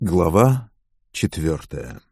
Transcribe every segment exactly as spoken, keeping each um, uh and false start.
Глава четвертая.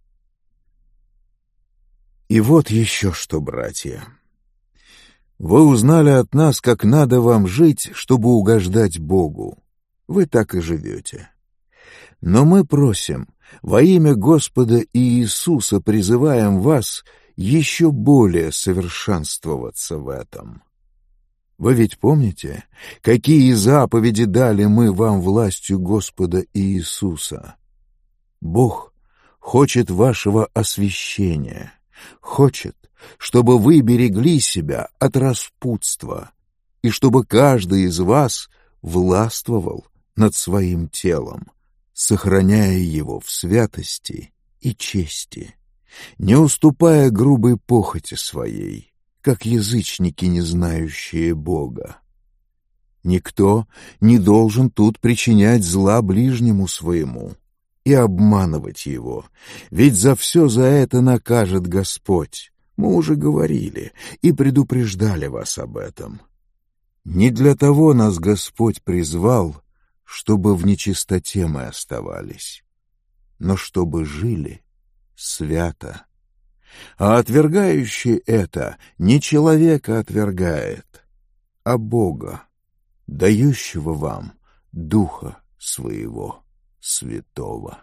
И вот еще что, братья. Вы узнали от нас, как надо вам жить, чтобы угождать Богу. Вы так и живете. Но мы просим, во имя Господа Иисуса призываем вас еще более совершенствоваться в этом. Вы ведь помните, какие заповеди дали мы вам властью Господа Иисуса? Бог хочет вашего освящения, хочет, чтобы вы берегли себя от распутства и чтобы каждый из вас властвовал над своим телом, сохраняя его в святости и чести, не уступая грубой похоти своей, как язычники, не знающие Бога. Никто не должен тут причинять зла ближнему своему и обманывать его, ведь за все за это накажет Господь. Мы уже говорили и предупреждали вас об этом. Не для того нас Господь призвал, чтобы в нечистоте мы оставались, но чтобы жили свято. А отвергающий это не человека отвергает, а Бога, дающего вам Духа Своего Святого.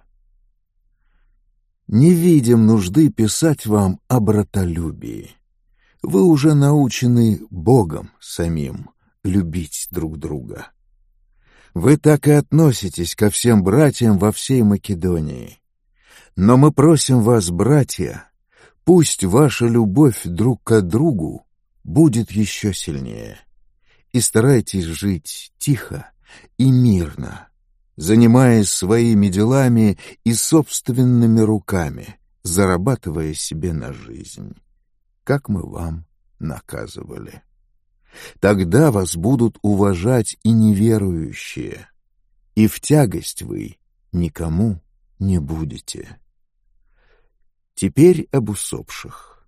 Не видим нужды писать вам о братолюбии. Вы уже научены Богом самим любить друг друга. Вы так и относитесь ко всем братьям во всей Македонии. Но мы просим вас, братья, пусть ваша любовь друг к другу будет еще сильнее. И старайтесь жить тихо и мирно, занимаясь своими делами и собственными руками, зарабатывая себе на жизнь, как мы вам наказывали. Тогда вас будут уважать и неверующие, и в тягость вы никому не будете. Теперь об усопших.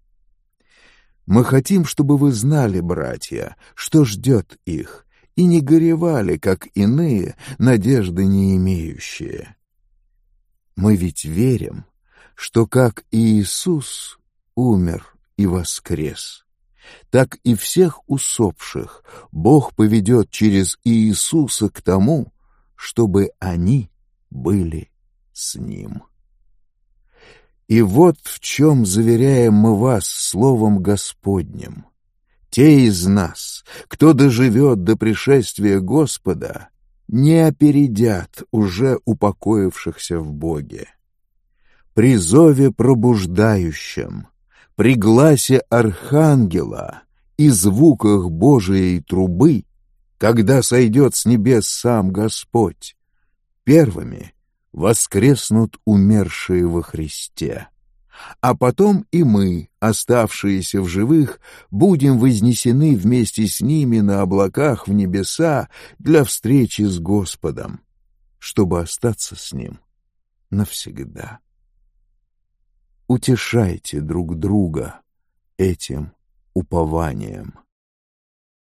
Мы хотим, чтобы вы знали, братья, что ждет их, и не горевали, как иные, надежды не имеющие. Мы ведь верим, что как Иисус умер и воскрес, так и всех усопших Бог поведет через Иисуса к тому, чтобы они были с Ним. И вот в чем заверяем мы вас словом Господним. Те из нас, кто доживет до пришествия Господа, не опередят уже упокоившихся в Боге. При зове пробуждающем, при гласе архангела и звуках Божией трубы, когда сойдет с небес сам Господь, первыми воскреснут умершие во Христе, а потом и мы, оставшиеся в живых, будем вознесены вместе с ними на облаках в небеса для встречи с Господом, чтобы остаться с Ним навсегда. Утешайте друг друга этим упованием.